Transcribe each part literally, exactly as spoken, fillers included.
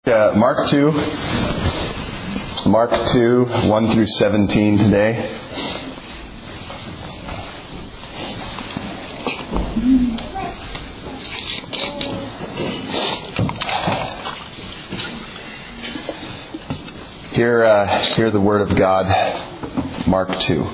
Uh, Mark two, Mark two, one through seventeen today. Hear, uh, hear the word of God, Mark two.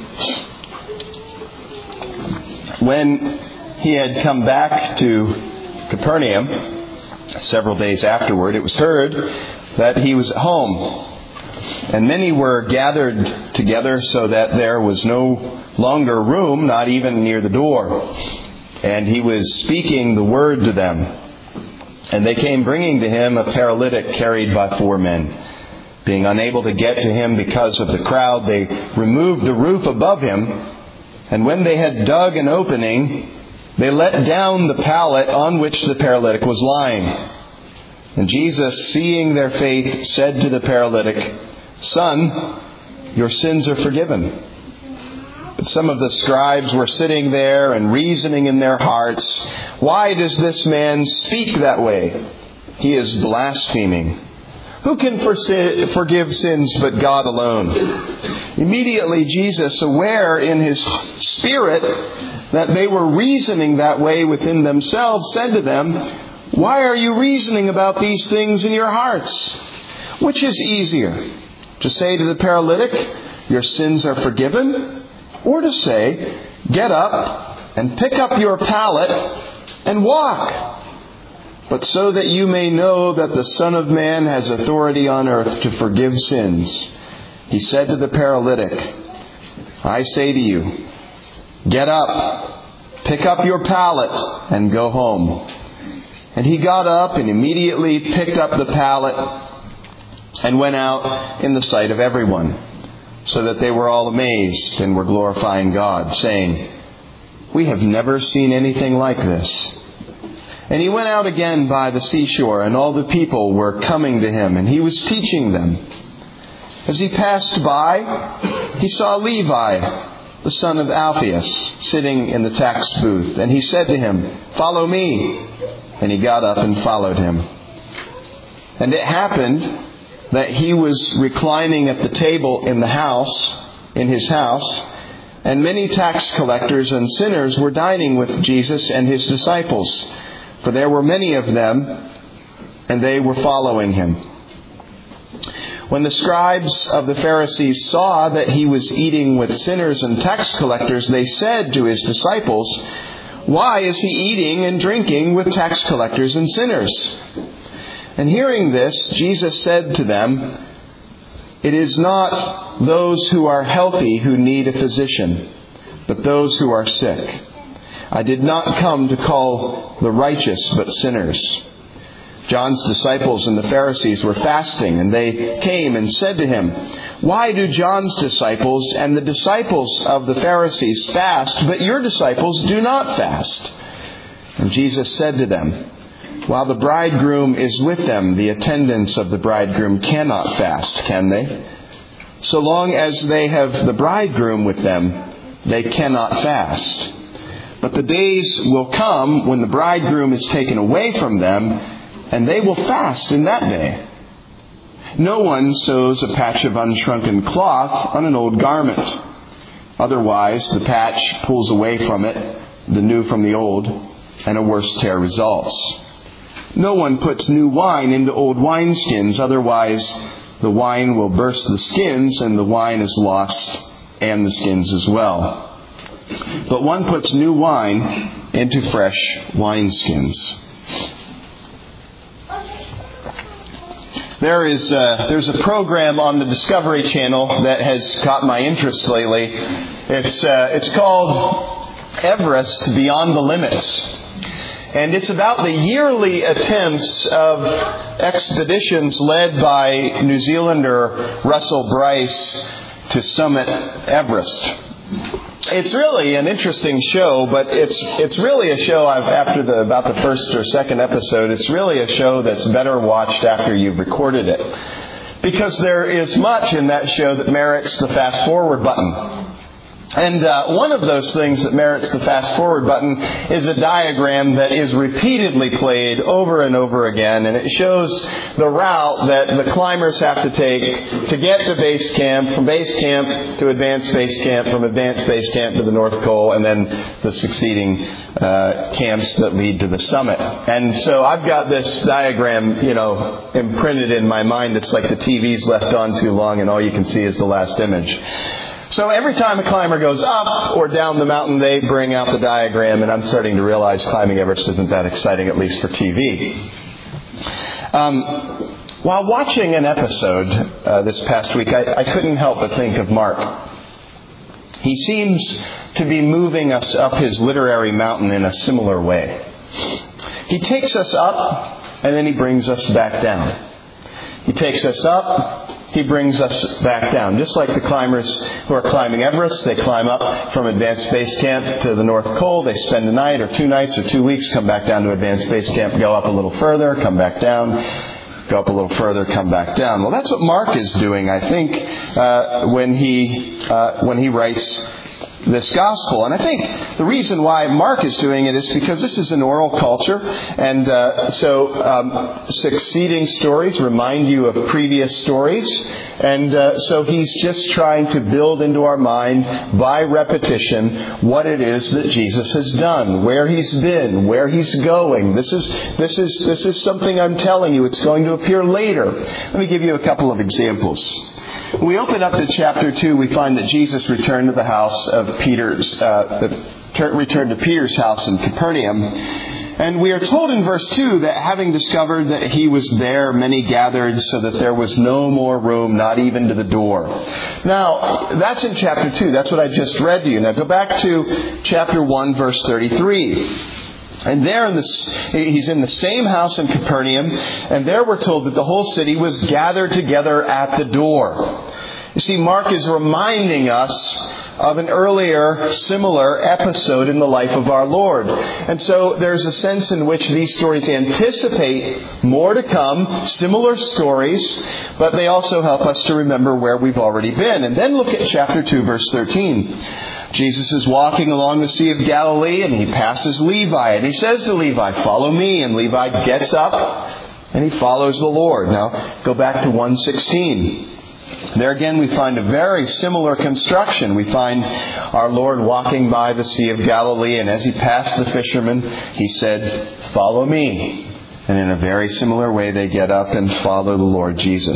When he had come back to Capernaum, several days afterward, it was heard that he was at home. And many were gathered together so that there was no longer room, not even near the door. And he was speaking the word to them. And they came bringing to him a paralytic carried by four men. Being unable to get to him because of the crowd, they removed the roof above him. And when they had dug an opening, they let down the pallet on which the paralytic was lying. And Jesus, seeing their faith, said to the paralytic, "Son, your sins are forgiven." But some of the scribes were sitting there and reasoning in their hearts, "Why does this man speak that way? He is blaspheming. Who can forgive sins but God alone?" Immediately Jesus, aware in his spirit that they were reasoning that way within themselves, said to them, "Why are you reasoning about these things in your hearts? Which is easier, to say to the paralytic, 'Your sins are forgiven,' or to say, 'Get up and pick up your pallet and walk'? But so that you may know that the Son of Man has authority on earth to forgive sins," he said to the paralytic, "I say to you, get up, pick up your pallet, and go home." And he got up and immediately picked up the pallet and went out in the sight of everyone, so that they were all amazed and were glorifying God, saying, "We have never seen anything like this." And he went out again by the seashore, and all the people were coming to him, and he was teaching them. As he passed by, he saw Levi, the son of Alphaeus, sitting in the tax booth. And he said to him, "Follow me." And he got up and followed him. And it happened that he was reclining at the table in the house, in his house, and many tax collectors and sinners were dining with Jesus and his disciples. For there were many of them, and they were following him. When the scribes of the Pharisees saw that he was eating with sinners and tax collectors, they said to his disciples, "Why is he eating and drinking with tax collectors and sinners?" And hearing this, Jesus said to them, "It is not those who are healthy who need a physician, but those who are sick. I did not come to call the righteous, but sinners." John's disciples and the Pharisees were fasting, and they came and said to him, "Why do John's disciples and the disciples of the Pharisees fast, but your disciples do not fast?" And Jesus said to them, "While the bridegroom is with them, the attendants of the bridegroom cannot fast, can they? So long as they have the bridegroom with them, they cannot fast. But the days will come when the bridegroom is taken away from them, and they will fast in that day. No one sews a patch of unshrunken cloth on an old garment. Otherwise, the patch pulls away from it the new from the old, and a worse tear results. No one puts new wine into old wineskins. Otherwise, the wine will burst the skins, and the wine is lost, and the skins as well. But one puts new wine into fresh wineskins." There is a, there's a program on the Discovery Channel that has caught my interest lately. It's uh, it's called Everest Beyond the Limits. And it's about the yearly attempts of expeditions led by New Zealander Russell Bryce to summit Everest. It's really an interesting show, but it's it's really a show I've, after the about the first or second episode, it's really a show that's better watched after you've recorded it. Because there is much in that show that merits the fast forward button. And uh, one of those things that merits the fast forward button is a diagram that is repeatedly played over and over again. And it shows the route that the climbers have to take to get to base camp, from base camp to advanced base camp, from advanced base camp to the North Pole, and then the succeeding uh, camps that lead to the summit. And so I've got this diagram, you know, imprinted in my mind. It's like the T V's left on too long and all you can see is the last image. So every time a climber goes up or down the mountain, they bring out the diagram, and I'm starting to realize climbing Everest isn't that exciting, at least for T V. Um, while watching an episode uh, this past week, I, I couldn't help but think of Mark. He seems to be moving us up his literary mountain in a similar way. He takes us up, and then he brings us back down. He takes us up, he brings us back down. Just like the climbers who are climbing Everest, they climb up from advanced base camp to the North Pole. They spend a night or two nights or two weeks, come back down to advanced base camp, go up a little further, come back down, go up a little further, come back down. Well, that's what Mark is doing, I think, uh, when he uh, when he writes this gospel. And I think the reason why Mark is doing it is because this is an oral culture, and uh, so um, succeeding stories remind you of previous stories, and uh, so he's just trying to build into our mind by repetition what it is that Jesus has done, where he's been, where he's going. This is this is this is something I'm telling you. It's going to appear later. Let me give you a couple of examples. When we open up to chapter two, we find that Jesus returned to the house of Peter's, uh, returned to Peter's house in Capernaum. And we are told in verse two that having discovered that he was there, many gathered so that there was no more room, not even to the door. Now, that's in chapter two. That's what I just read to you. Now go back to chapter one, verse thirty-three. And there in the, he's in the same house in Capernaum, and there we're told that the whole city was gathered together at the door. You see, Mark is reminding us of an earlier similar episode in the life of our Lord. And so there's a sense in which these stories anticipate more to come, similar stories, but they also help us to remember where we've already been. And then look at chapter two, verse thirteen. Jesus is walking along the Sea of Galilee, and he passes Levi, and he says to Levi, "Follow me." And Levi gets up and he follows the Lord. Now go back to one sixteen. There again we find a very similar construction. We find our Lord walking by the Sea of Galilee, and as he passed the fishermen, he said, "Follow me." And in a very similar way they get up and follow the Lord Jesus.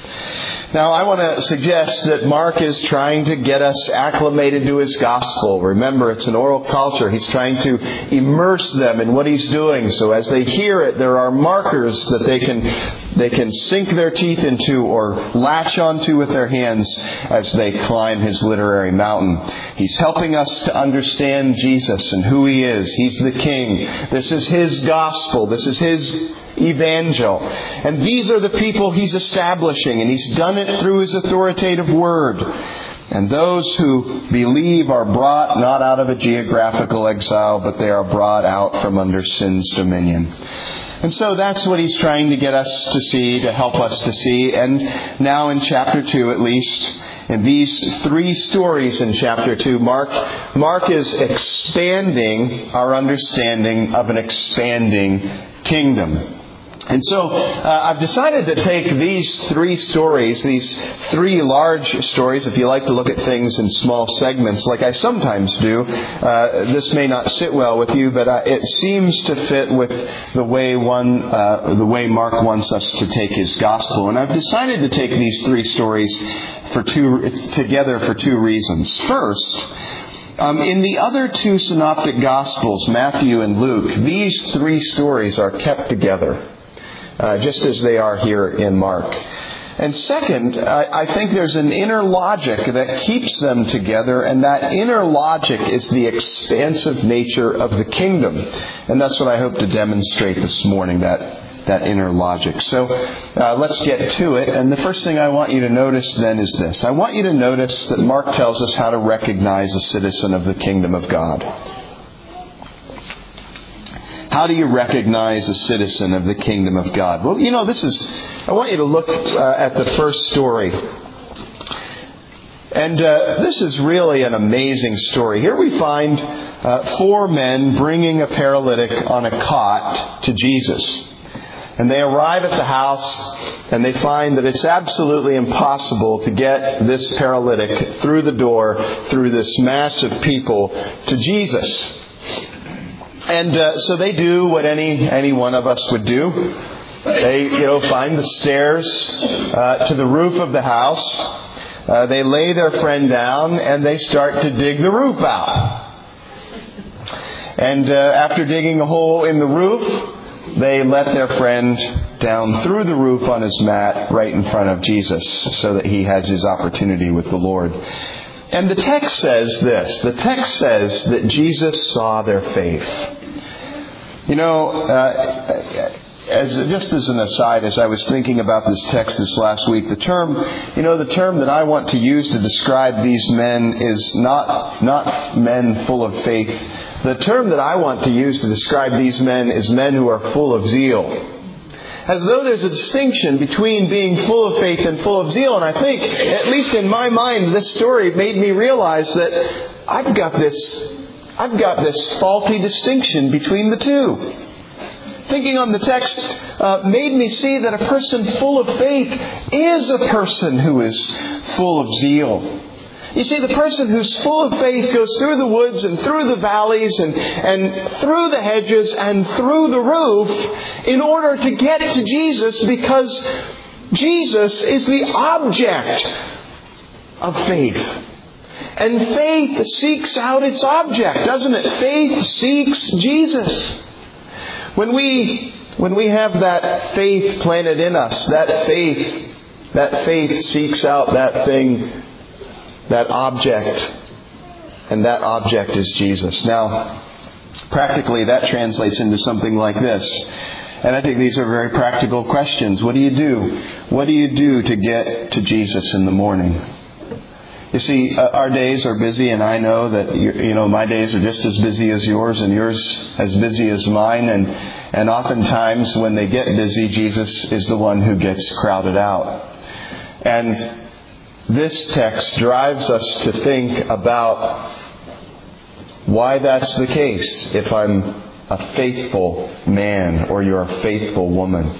Now, I want to suggest that Mark is trying to get us acclimated to his gospel. Remember, it's an oral culture. He's trying to immerse them in what he's doing. So as they hear it, there are markers that they can they can sink their teeth into or latch onto with their hands as they climb his literary mountain. He's helping us to understand Jesus and who he is. He's the King. This is his gospel. This is his evangel. And these are the people he's establishing, and he's done it through his authoritative word. And those who believe are brought not out of a geographical exile, but they are brought out from under sin's dominion. And so that's what he's trying to get us to see, to help us to see. And now in chapter two at least, in these three stories in chapter two, Mark, Mark is expanding our understanding of an expanding kingdom. And so uh, I've decided to take these three stories, these three large stories, if you like to look at things in small segments like I sometimes do. Uh, this may not sit well with you, but uh, it seems to fit with the way one, uh, the way Mark wants us to take his gospel. And I've decided to take these three stories for two together for two reasons. First, Um, in the other two synoptic Gospels, Matthew and Luke, these three stories are kept together, uh, just as they are here in Mark. And second, I, I think there's an inner logic that keeps them together, and that inner logic is the expansive nature of the kingdom. And that's what I hope to demonstrate this morning, that that inner logic. So uh, let's get to it. And the first thing I want you to notice then is this. I want you to notice that Mark tells us how to recognize a citizen of the kingdom of God. How do you recognize a citizen of the kingdom of God? Well, you know, this is, I want you to look uh, at the first story. And uh, this is really an amazing story. Here we find uh, four men bringing a paralytic on a cot to Jesus. And they arrive at the house and they find that it's absolutely impossible to get this paralytic through the door, through this mass of people, to Jesus. And uh, so they do what any any one of us would do. They, you know, find the stairs uh, to the roof of the house. Uh, they lay their friend down and they start to dig the roof out. And uh, after digging a hole in the roof, they let their friend down through the roof on his mat right in front of Jesus so that he has his opportunity with the Lord. And the text says this. The text says that Jesus saw their faith. You know, uh, as just as an aside, as I was thinking about this text this last week, the term, you know, the term that I want to use to describe these men is not not men full of faith. The term that I want to use to describe these men is men who are full of zeal. As though there's a distinction between being full of faith and full of zeal. And I think, at least in my mind, this story made me realize that I've got this, I've got this faulty distinction between the two. Thinking on the text uh, made me see that a person full of faith is a person who is full of zeal. You see, the person who's full of faith goes through the woods and through the valleys and, and through the hedges and through the roof in order to get to Jesus, because Jesus is the object of faith. And faith seeks out its object, doesn't it? Faith seeks Jesus. When we when we have that faith planted in us, that faith that faith seeks out that thing, that object, and that object is Jesus. Now, practically that translates into something like this. And I think these are very practical questions. What do you do? What do you do to get to Jesus in the morning? You see, uh, our days are busy, and I know that, you, you know, my days are just as busy as yours, and yours as busy as mine. And, and oftentimes when they get busy, Jesus is the one who gets crowded out. And this text drives us to think about why that's the case if I'm a faithful man or you're a faithful woman.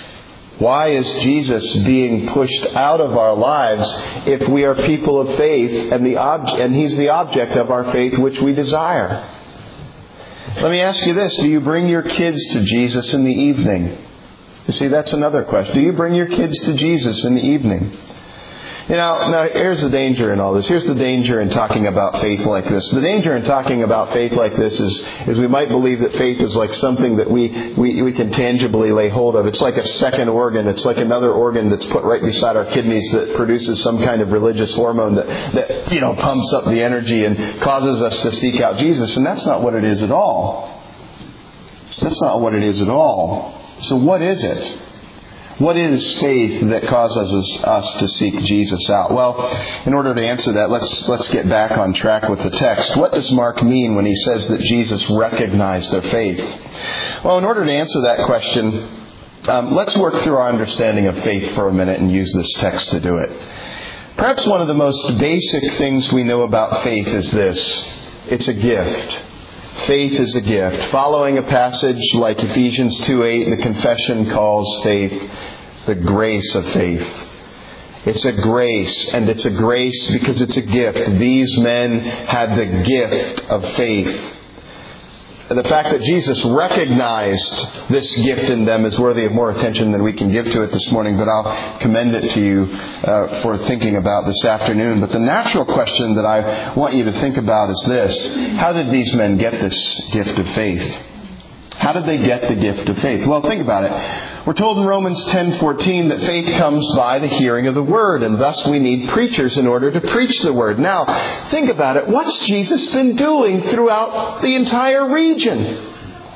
Why is Jesus being pushed out of our lives if we are people of faith and the ob- and He's the object of our faith which we desire? Let me ask you this. Do you bring your kids to Jesus in the evening? You see, that's another question. Do you bring your kids to Jesus in the evening? You know, now here's the danger in all this. Here's the danger in talking about faith like this. The danger in talking about faith like this is, is we might believe that faith is like something that we, we, we can tangibly lay hold of. It's like a second organ. It's like another organ that's put right beside our kidneys that produces some kind of religious hormone that, that, you know, pumps up the energy and causes us to seek out Jesus. And that's not what it is at all. That's not what it is at all. So what is it? What is faith that causes us to seek Jesus out? Well, in order to answer that, let's let's get back on track with the text. What does Mark mean when he says that Jesus recognized their faith? Well, in order to answer that question, um, let's work through our understanding of faith for a minute and use this text to do it. Perhaps one of the most basic things we know about faith is this. It's a gift. Faith is a gift. Following a passage like Ephesians two eight, the confession calls faith the grace of faith. It's a grace, and it's a grace because it's a gift. These men had the gift of faith. The fact that Jesus recognized this gift in them is worthy of more attention than we can give to it this morning, but I'll commend it to you uh, for thinking about this afternoon. But the natural question that I want you to think about is this. How did these men get this gift of faith? How did they get the gift of faith? Well, think about it. We're told in Romans ten fourteen that faith comes by the hearing of the Word, and thus we need preachers in order to preach the Word. Now, think about it. What's Jesus been doing throughout the entire region?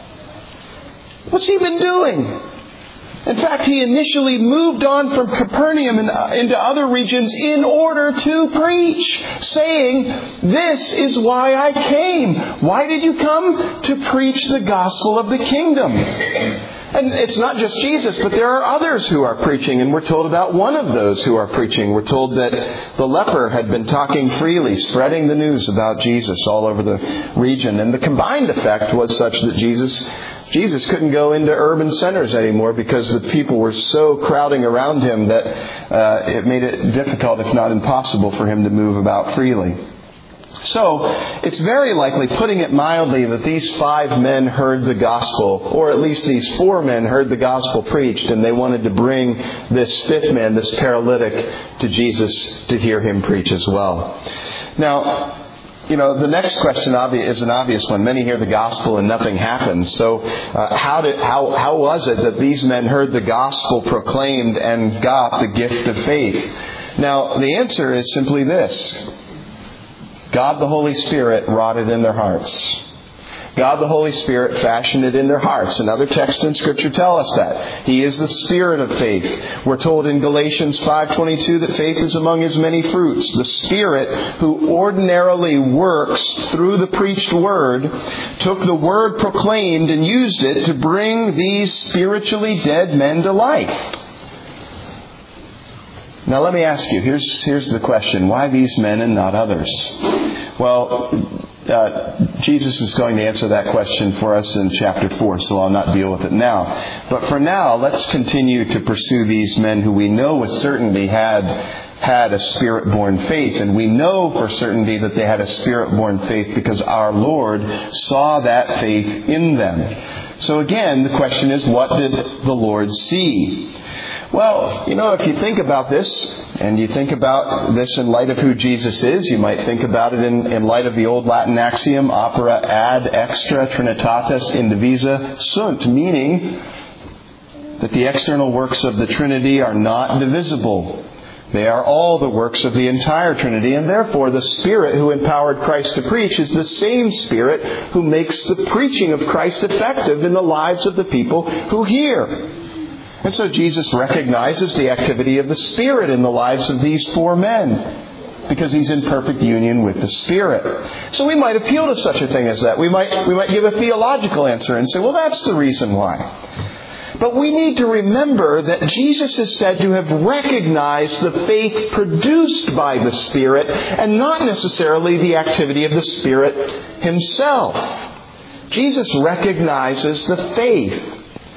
What's He been doing? In fact, He initially moved on from Capernaum and into other regions in order to preach, saying, "This is why I came." Why did you come? To preach the gospel of the kingdom. And it's not just Jesus, but there are others who are preaching, and we're told about one of those who are preaching. We're told that the leper had been talking freely, spreading the news about Jesus all over the region. And the combined effect was such that Jesus Jesus couldn't go into urban centers anymore because the people were so crowding around him that uh, it made it difficult, if not impossible, for him to move about freely. So, it's very likely, putting it mildly, that these five men heard the gospel, or at least these four men heard the gospel preached, and they wanted to bring this fifth man, this paralytic, to Jesus to hear him preach as well. Now, you know, the next question is an obvious one. Many hear the gospel and nothing happens. So, uh, how did how how was it that these men heard the gospel proclaimed and got the gift of faith? Now, the answer is simply this. God the Holy Spirit wrought it in their hearts. God the Holy Spirit fashioned it in their hearts. And other texts in Scripture tell us that. He is the Spirit of faith. We're told in Galatians five twenty-two that faith is among His many fruits. The Spirit, who ordinarily works through the preached Word, took the Word proclaimed and used it to bring these spiritually dead men to life. Now let me ask you, here's here's the question. Why these men and not others? Well, uh, Jesus is going to answer that question for us in chapter four, so I'll not deal with it now. But for now, let's continue to pursue these men who we know with certainty had had a Spirit-born faith. And we know for certainty that they had a Spirit-born faith because our Lord saw that faith in them. So again, the question is, what did the Lord see? Well, you know, if you think about this, and you think about this in light of who Jesus is, you might think about it in, in light of the old Latin axiom, opera ad extra Trinitatis indivisa sunt, meaning that the external works of the Trinity are not divisible. They are all the works of the entire Trinity, and therefore the Spirit who empowered Christ to preach is the same Spirit who makes the preaching of Christ effective in the lives of the people who hear. And so Jesus recognizes the activity of the Spirit in the lives of these four men because He's in perfect union with the Spirit. So we might appeal to such a thing as that. We might, we might give a theological answer and say, well, that's the reason why. But we need to remember that Jesus is said to have recognized the faith produced by the Spirit and not necessarily the activity of the Spirit Himself. Jesus recognizes the faith.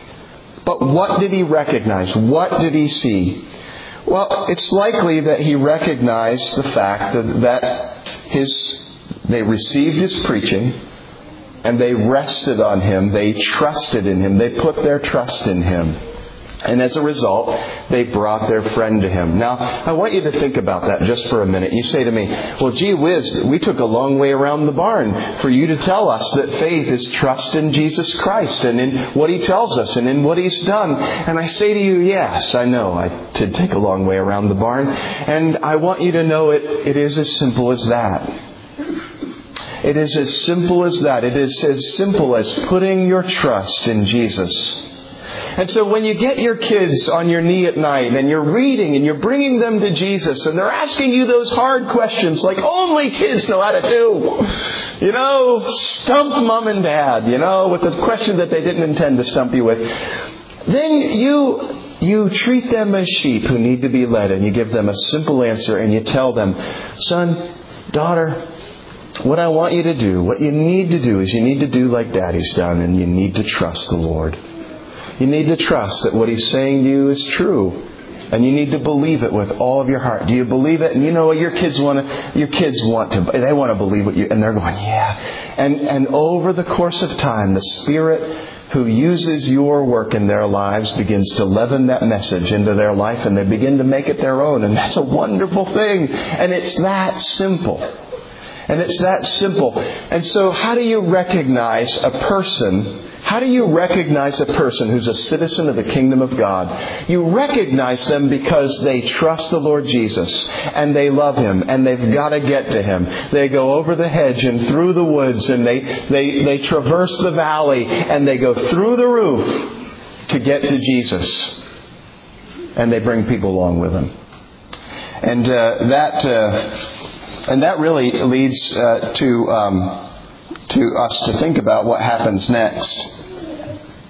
But what did He recognize? What did He see? Well, it's likely that He recognized the fact that, that his, they received His preaching and they rested on Him. They trusted in Him. They put their trust in Him. And as a result, they brought their friend to Him. Now, I want you to think about that just for a minute. You say to me, well, gee whiz, we took a long way around the barn for you to tell us that faith is trust in Jesus Christ and in what He tells us and in what He's done. And I say to you, yes, I know I did take a long way around the barn. And I want you to know it, it is as simple as that. It is as simple as that. It is as simple as putting your trust in Jesus. And so when you get your kids on your knee at night and you're reading and you're bringing them to Jesus and they're asking you those hard questions like only kids know how to do, you know, stump mom and dad, you know, with a question that they didn't intend to stump you with, then you you treat them as sheep who need to be led and you give them a simple answer and you tell them, son, daughter, what I want you to do, what you need to do is you need to do like Daddy's done and you need to trust the Lord. You need to trust that what He's saying to you is true. And you need to believe it with all of your heart. Do you believe it? And you know what your kids want to, your kids want to, they want to believe what you, and they're going, yeah. And, and over the course of time, the Spirit who uses your work in their lives begins to leaven that message into their life and they begin to make it their own. And that's a wonderful thing. And it's that simple. And it's that simple. And so how do you recognize a person How do you recognize a person who's a citizen of the kingdom of God? You recognize them because they trust the Lord Jesus and they love Him and they've got to get to Him. They go over the hedge and through the woods and they, they, they traverse the valley and they go through the roof to get to Jesus. And they bring people along with them. And uh, that uh, and that really leads uh, to... Um, to us to think about what happens next.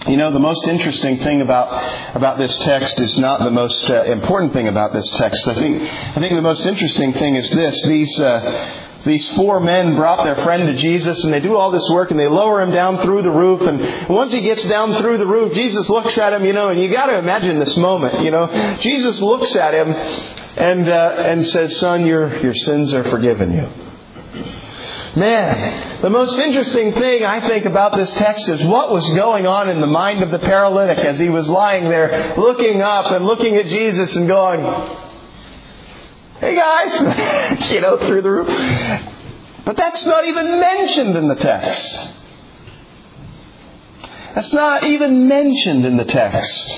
You know, the most interesting thing about about this text is not the most uh, important thing about this text. I think I think the most interesting thing is this. These uh, these four men brought their friend to Jesus, and they do all this work, and they lower him down through the roof. And once he gets down through the roof, Jesus looks at him, you know, and you got to imagine this moment, you know. Jesus looks at him and uh, and says, "Son, your your sins are forgiven you." Man, the most interesting thing I think about this text is what was going on in the mind of the paralytic as he was lying there looking up and looking at Jesus and going, "Hey guys," you know, through the roof. But that's not even mentioned in the text. That's not even mentioned in the text.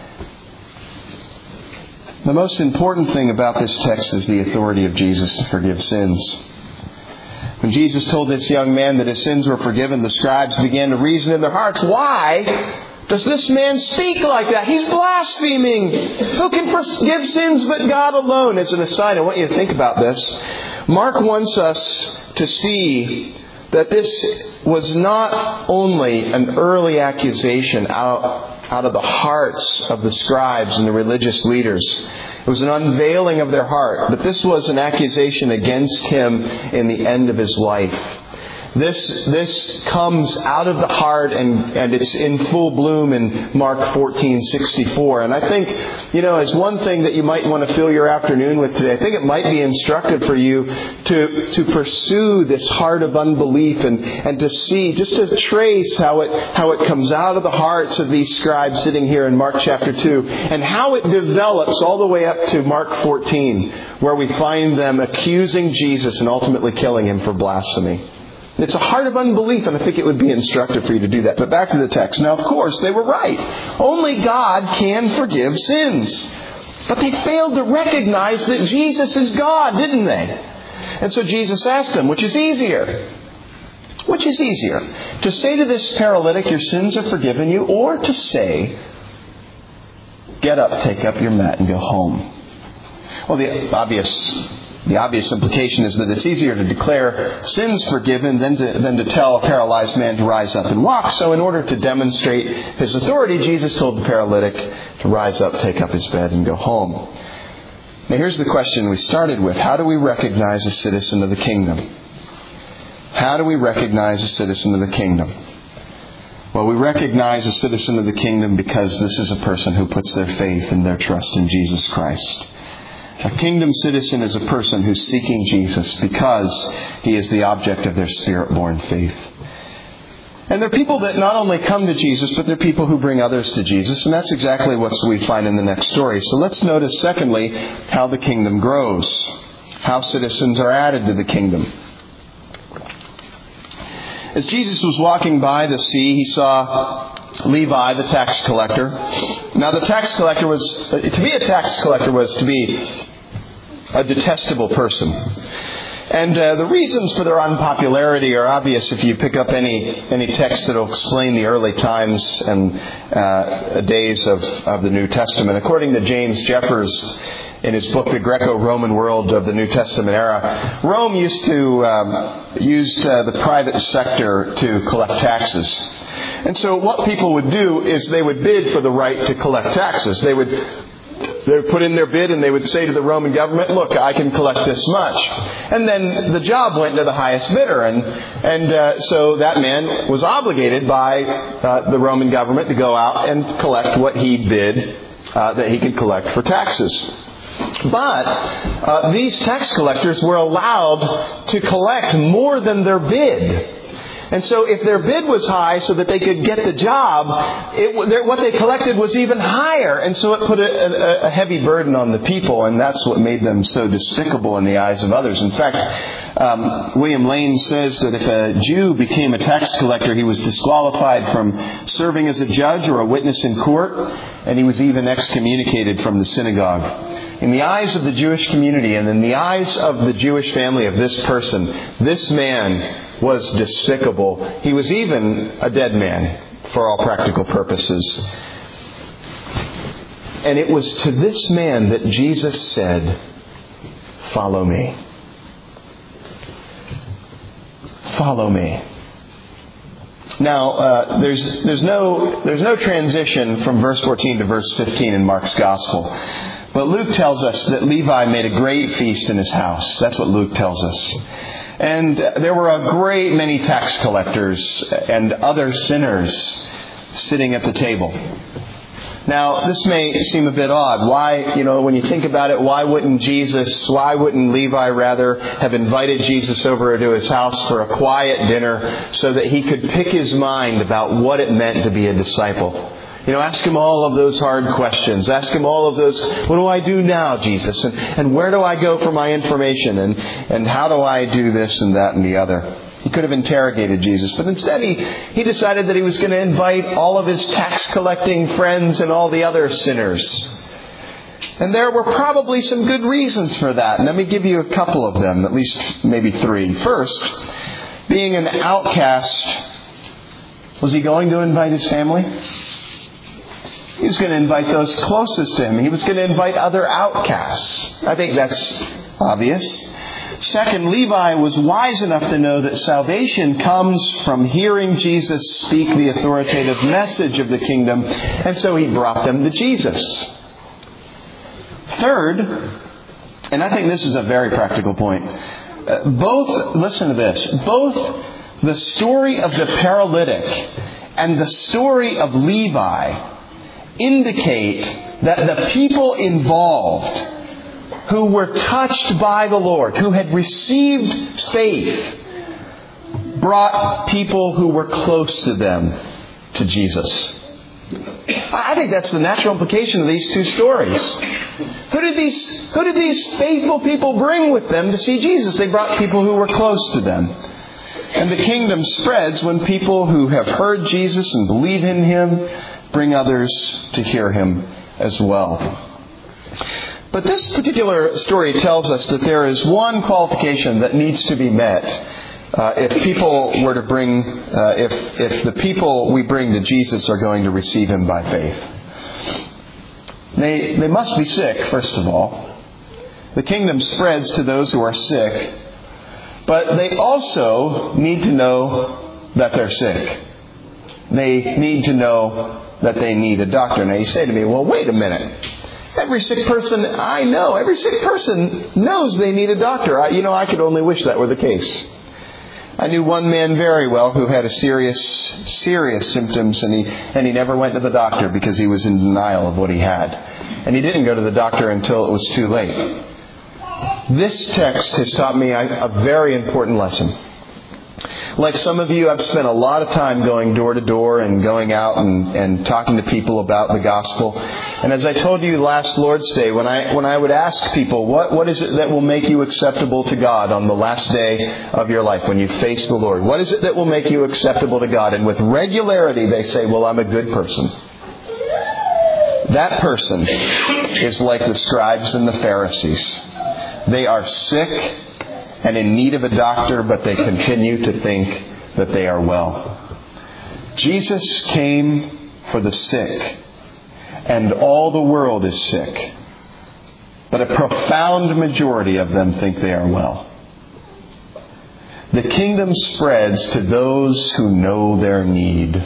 The most important thing about this text is the authority of Jesus to forgive sins. When Jesus told this young man that his sins were forgiven, the scribes began to reason in their hearts, "Why does this man speak like that? He's blaspheming. Who can forgive sins but God alone?" As an aside, I want you to think about this. Mark wants us to see that this was not only an early accusation out, out of the hearts of the scribes and the religious leaders. It was an unveiling of their heart. But this was an accusation against him in the end of his life. This this comes out of the heart, and, and it's in full bloom in Mark fourteen sixty-four. And I think, you know, as one thing that you might want to fill your afternoon with today, I think it might be instructive for you to to pursue this heart of unbelief and, and to see, just to trace how it how it comes out of the hearts of these scribes sitting here in Mark chapter two, and how it develops all the way up to Mark fourteen, where we find them accusing Jesus and ultimately killing him for blasphemy. It's a heart of unbelief, and I think it would be instructive for you to do that. But back to the text. Now, of course, they were right. Only God can forgive sins. But they failed to recognize that Jesus is God, didn't they? And so Jesus asked them, which is easier? Which is easier? To say to this paralytic, "Your sins are forgiven you," or to say, "Get up, take up your mat, and go home"? Well, the obvious... The obvious implication is that it's easier to declare sins forgiven than to, than to tell a paralyzed man to rise up and walk. So in order to demonstrate his authority, Jesus told the paralytic to rise up, take up his bed, and go home. Now here's the question we started with. How do we recognize a citizen of the kingdom? How do we recognize a citizen of the kingdom? Well, we recognize a citizen of the kingdom because this is a person who puts their faith and their trust in Jesus Christ. A kingdom citizen is a person who's seeking Jesus because he is the object of their spirit-born faith. And they're people that not only come to Jesus, but they're people who bring others to Jesus. And that's exactly what we find in the next story. So let's notice, secondly, how the kingdom grows. How citizens are added to the kingdom. As Jesus was walking by the sea, he saw Levi, the tax collector. Now, the tax collector was, to be a tax collector was to be a detestable person. And uh, the reasons for their unpopularity are obvious if you pick up any any text that will explain the early times and uh, days of, of the New Testament. According to James Jeffers, in his book, The Greco-Roman World of the New Testament Era, Rome used to um, use uh, the private sector to collect taxes. And so what people would do is they would bid for the right to collect taxes. They would they would put in their bid and they would say to the Roman government, "Look, I can collect this much." And then the job went to the highest bidder. And and uh, so that man was obligated by uh, the Roman government to go out and collect what he bid uh, that he could collect for taxes. But uh, these tax collectors were allowed to collect more than their bid. And so if their bid was high so that they could get the job, it, what they collected was even higher. And so it put a, a, a heavy burden on the people. And that's what made them so despicable in the eyes of others. In fact, um, William Lane says that if a Jew became a tax collector, he was disqualified from serving as a judge or a witness in court. And he was even excommunicated from the synagogue. In the eyes of the Jewish community and in the eyes of the Jewish family of this person, this man was despicable. He was even a dead man for all practical purposes. And it was to this man that Jesus said, "Follow me. Follow me." Now, uh, there's there's no there's no transition from verse fourteen to verse fifteen in Mark's Gospel. But Luke tells us that Levi made a great feast in his house. That's what Luke tells us. And there were a great many tax collectors and other sinners sitting at the table. Now, this may seem a bit odd. Why, you know, when you think about it, why wouldn't Jesus, why wouldn't Levi rather have invited Jesus over to his house for a quiet dinner so that he could pick his mind about what it meant to be a disciple? You know, ask him all of those hard questions. Ask him all of those, what do I do now, Jesus? And, and where do I go for my information? And, and how do I do this and that and the other? He could have interrogated Jesus, but instead he, he decided that he was going to invite all of his tax-collecting friends and all the other sinners. And there were probably some good reasons for that. And let me give you a couple of them, at least maybe three. First, being an outcast, was he going to invite his family? He was going to invite those closest to him. He was going to invite other outcasts. I think that's obvious. Second, Levi was wise enough to know that salvation comes from hearing Jesus speak the authoritative message of the kingdom, and so he brought them to Jesus. Third, and I think this is a very practical point, uh, both, listen to this, both the story of the paralytic and the story of Levi indicate that the people involved who were touched by the Lord, who had received faith, brought people who were close to them to Jesus. I think that's the natural implication of these two stories. Who did these, who did these faithful people bring with them to see Jesus? They brought people who were close to them. And the kingdom spreads when people who have heard Jesus and believe in Him bring others to hear Him as well. But this particular story tells us that there is one qualification that needs to be met uh, if people were to bring, uh, if if the people we bring to Jesus are going to receive Him by faith. They they must be sick, first of all. The kingdom spreads to those who are sick, but they also need to know that they're sick. They need to know that they need a doctor. Now you say to me, well, wait a minute. Every sick person I know, every sick person knows they need a doctor. I, you know, I could only wish that were the case. I knew one man very well who had a serious, serious symptoms, and he and he never went to the doctor because he was in denial of what he had. And he didn't go to the doctor until it was too late. This text has taught me a, a very important lesson. Like some of you, I've spent a lot of time going door to door and going out and, and talking to people about the gospel. And as I told you last Lord's Day, when I when I would ask people, what, what is it that will make you acceptable to God on the last day of your life when you face the Lord? What is it that will make you acceptable to God? And with regularity they say, well, I'm a good person. That person is like the scribes and the Pharisees. They are sick and in need of a doctor, but they continue to think that they are well. Jesus came for the sick, and all the world is sick. But a profound majority of them think they are well. The kingdom spreads to those who know their need.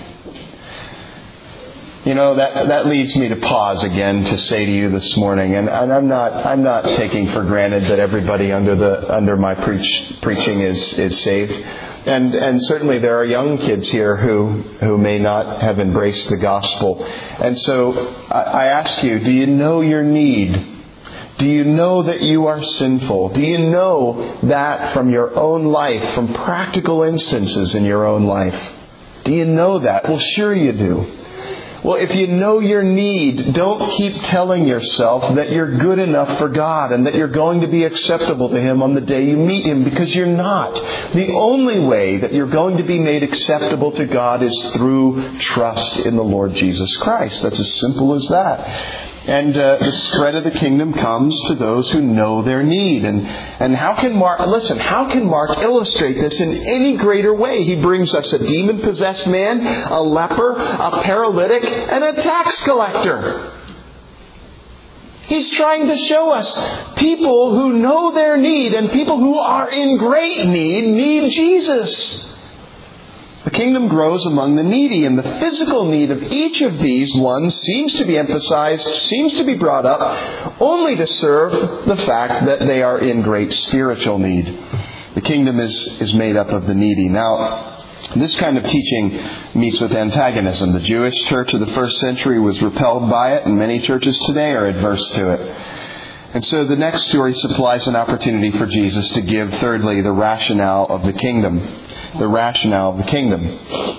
You know, that that leads me to pause again to say to you this morning, and, and I'm not I'm not taking for granted that everybody under the under my preach, preaching is, is saved. And and certainly there are young kids here who, who may not have embraced the gospel. And so I, I ask you, do you know your need? Do you know that you are sinful? Do you know that from your own life, from practical instances in your own life? Do you know that? Well, sure you do. Well, if you know your need, don't keep telling yourself that you're good enough for God and that you're going to be acceptable to Him on the day you meet Him, because you're not. The only way that you're going to be made acceptable to God is through trust in the Lord Jesus Christ. That's as simple as that. And uh, the spread of the kingdom comes to those who know their need. And and how can Mark, listen, how can Mark illustrate this in any greater way? He brings us a demon-possessed man, a leper, a paralytic, and a tax collector. He's trying to show us people who know their need and people who are in great need need Jesus. The kingdom grows among the needy, and the physical need of each of these ones seems to be emphasized, seems to be brought up, only to serve the fact that they are in great spiritual need. The kingdom is, is made up of the needy. Now, this kind of teaching meets with antagonism. The Jewish church of the first century was repelled by it, and many churches today are adverse to it. And so the next story supplies an opportunity for Jesus to give, thirdly, the rationale of the kingdom. The rationale of the kingdom.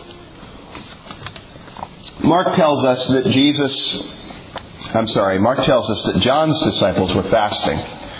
Mark tells us that Jesus, I'm sorry, Mark tells us that John's disciples were fasting.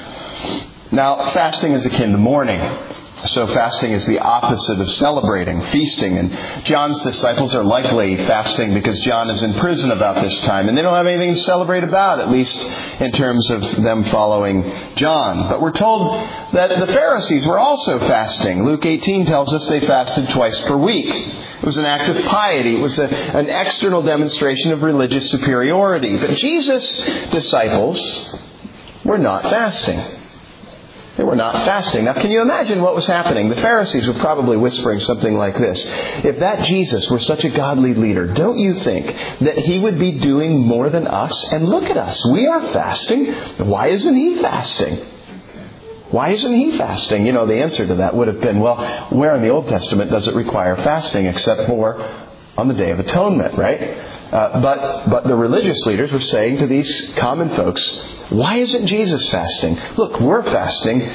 Now, fasting is akin to mourning. So fasting is the opposite of celebrating, feasting. And John's disciples are likely fasting because John is in prison about this time. And they don't have anything to celebrate about, at least in terms of them following John. But we're told that the Pharisees were also fasting. Luke eighteen tells us they fasted twice per week. It was an act of piety. It was a, an external demonstration of religious superiority. But Jesus' disciples were not fasting. They were not fasting. Now, can you imagine what was happening? The Pharisees were probably whispering something like this. If that Jesus were such a godly leader, don't you think that he would be doing more than us? And look at us. We are fasting. Why isn't he fasting? Why isn't he fasting? You know, the answer to that would have been, well, where in the Old Testament does it require fasting except for on the Day of Atonement, right? Uh, but but the religious leaders were saying to these common folks, why isn't Jesus fasting? Look, we're fasting.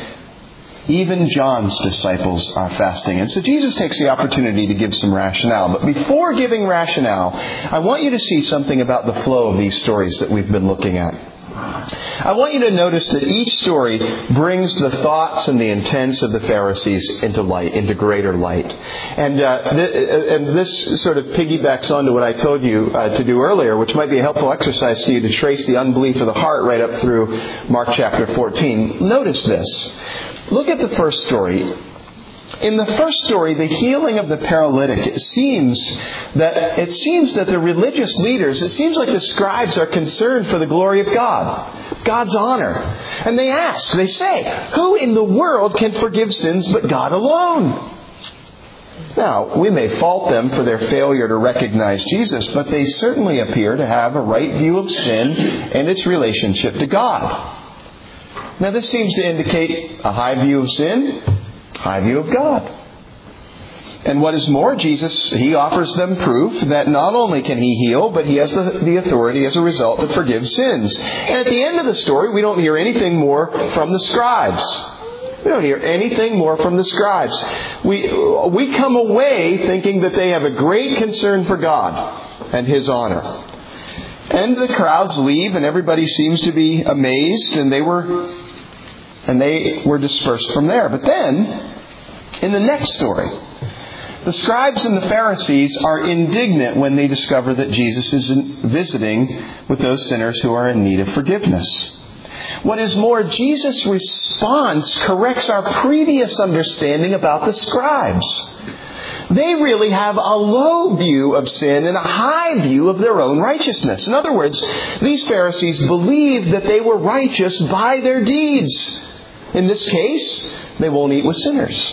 Even John's disciples are fasting. And so Jesus takes the opportunity to give some rationale. But before giving rationale, I want you to see something about the flow of these stories that we've been looking at. I want you to notice that each story brings the thoughts and the intents of the Pharisees into light, into greater light. And uh, th- and this sort of piggybacks onto what I told you uh, to do earlier, which might be a helpful exercise to you to trace the unbelief of the heart right up through Mark chapter fourteen. Notice this. Look at the first story. In the first story, the healing of the paralytic, it seems that it seems that the religious leaders, it seems like the scribes are concerned for the glory of God, God's honor. And they ask, they say, who in the world can forgive sins but God alone? Now, we may fault them for their failure to recognize Jesus, but they certainly appear to have a right view of sin and its relationship to God. Now, this seems to indicate a high view of sin, high view of God. And what is more, Jesus, he offers them proof that not only can he heal, but he has the, the authority as a result to forgive sins. And at the end of the story, we don't hear anything more from the scribes. We don't hear anything more from the scribes. We, we come away thinking that they have a great concern for God and his honor. And the crowds leave and everybody seems to be amazed, and they were and they were dispersed from there. But then, in the next story, the scribes and the Pharisees are indignant when they discover that Jesus is visiting with those sinners who are in need of forgiveness. What is more, Jesus' response corrects our previous understanding about the scribes. They really have a low view of sin and a high view of their own righteousness. In other words, these Pharisees believed that they were righteous by their deeds. In this case, they won't eat with sinners.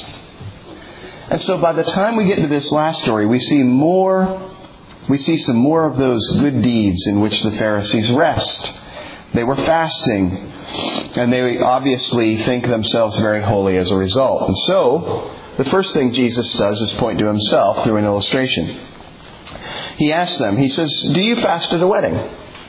And so by the time we get to this last story, we see more, we see some more of those good deeds in which the Pharisees rest. They were fasting, and they obviously think themselves very holy as a result. And so, the first thing Jesus does is point to himself through an illustration. He asks them, he says, do you fast at a wedding?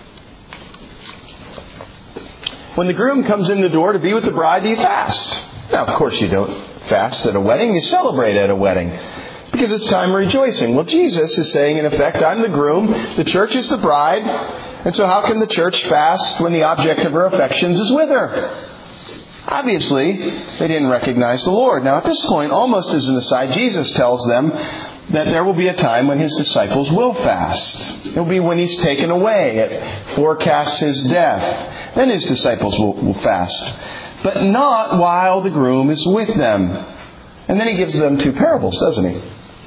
When the groom comes in the door to be with the bride, do you fast? Now, of course you don't fast at a wedding. You celebrate at a wedding because it's time of rejoicing. Well, Jesus is saying, in effect, I'm the groom, the church is the bride, and so how can the church fast when the object of her affections is with her? Obviously, they didn't recognize the Lord. Now, at this point, almost as an aside, Jesus tells them that there will be a time when his disciples will fast. It will be when he's taken away. It forecasts his death. Then his disciples will, will fast. But not while the groom is with them. And then he gives them two parables, doesn't he?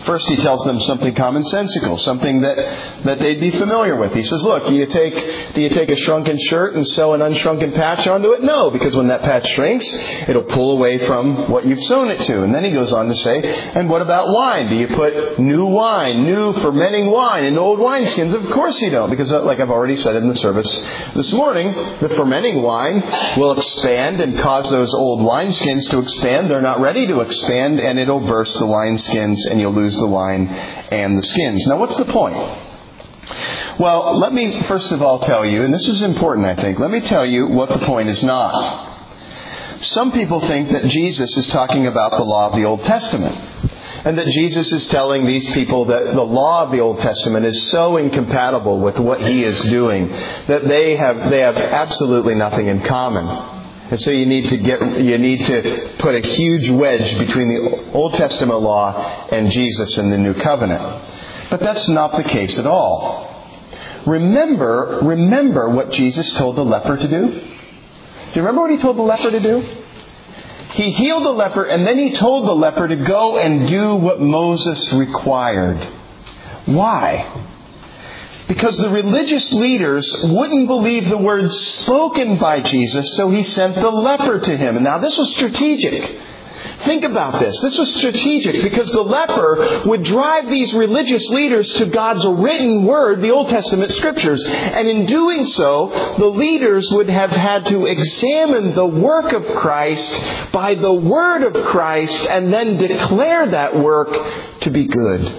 First, he tells them something commonsensical, something that, that they'd be familiar with. He says, look, do you take do you take a shrunken shirt and sew an unshrunken patch onto it? No, because when that patch shrinks, it'll pull away from what you've sewn it to. And then he goes on to say, and what about wine? Do you put new wine, new fermenting wine in old wineskins? Of course you don't, because like I've already said in the service this morning, the fermenting wine will expand and cause those old wineskins to expand. They're not ready to expand, and it'll burst the wineskins, and you'll lose the wine and the skins. Now, what's the point? Well, let me first of all tell you, and this is important, I think, let me tell you what the point is not. Some people think that Jesus is talking about the law of the Old Testament, and that Jesus is telling these people that the law of the Old Testament is so incompatible with what He is doing that they have they have absolutely nothing in common. And so you need to get you need to put a huge wedge between the Old Testament law and Jesus and the New Covenant. But that's not the case at all. Remember, remember what Jesus told the leper to do? Do you remember what He told the leper to do? He healed the leper, and then He told the leper to go and do what Moses required. Why? Because the religious leaders wouldn't believe the words spoken by Jesus, so He sent the leper to him. And now this was strategic. Think about this. This was strategic because the leper would drive these religious leaders to God's written word, the Old Testament Scriptures. And in doing so, the leaders would have had to examine the work of Christ by the word of Christ and then declare that work to be good.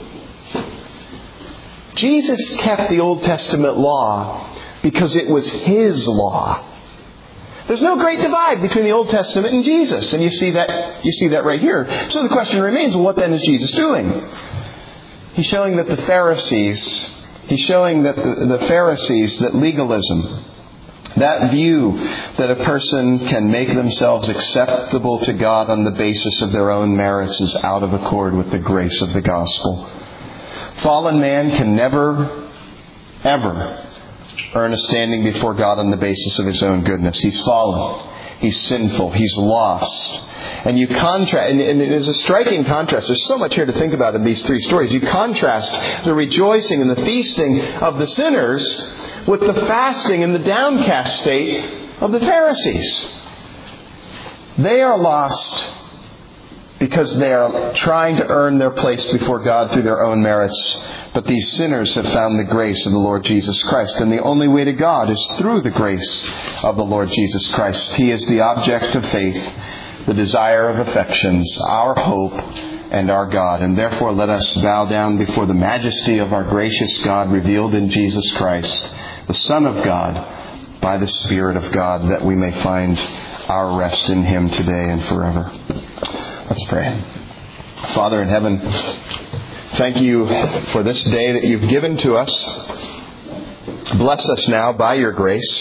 Jesus kept the Old Testament law because it was His law. There's no great divide between the Old Testament and Jesus, and you see that you see that right here. So the question remains, well, what then is Jesus doing? He's showing that the Pharisees, he's showing that the, the Pharisees, that legalism, that view that a person can make themselves acceptable to God on the basis of their own merits is out of accord with the grace of the gospel. Fallen man can never, ever earn a standing before God on the basis of his own goodness. He's fallen. He's sinful. He's lost. And you contrast, and it is a striking contrast. There's so much here to think about in these three stories. You contrast the rejoicing and the feasting of the sinners with the fasting and the downcast state of the Pharisees. They are lost because they are trying to earn their place before God through their own merits. But these sinners have found the grace of the Lord Jesus Christ. And the only way to God is through the grace of the Lord Jesus Christ. He is the object of faith, the desire of affections, our hope, and our God. And therefore let us bow down before the majesty of our gracious God revealed in Jesus Christ, the Son of God, by the Spirit of God, that we may find our rest in Him today and forever. Let's pray. Father in heaven, thank You for this day that You've given to us. Bless us now by Your grace,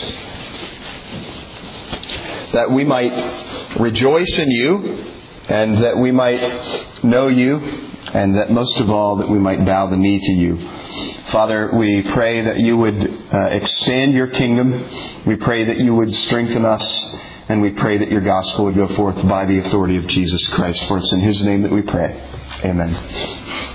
that we might rejoice in You, and that we might know You, and that most of all, that we might bow the knee to You. Father, we pray that You would uh, expand Your kingdom. We pray that You would strengthen us. And we pray that Your gospel would go forth by the authority of Jesus Christ. For it's in His name that we pray. Amen.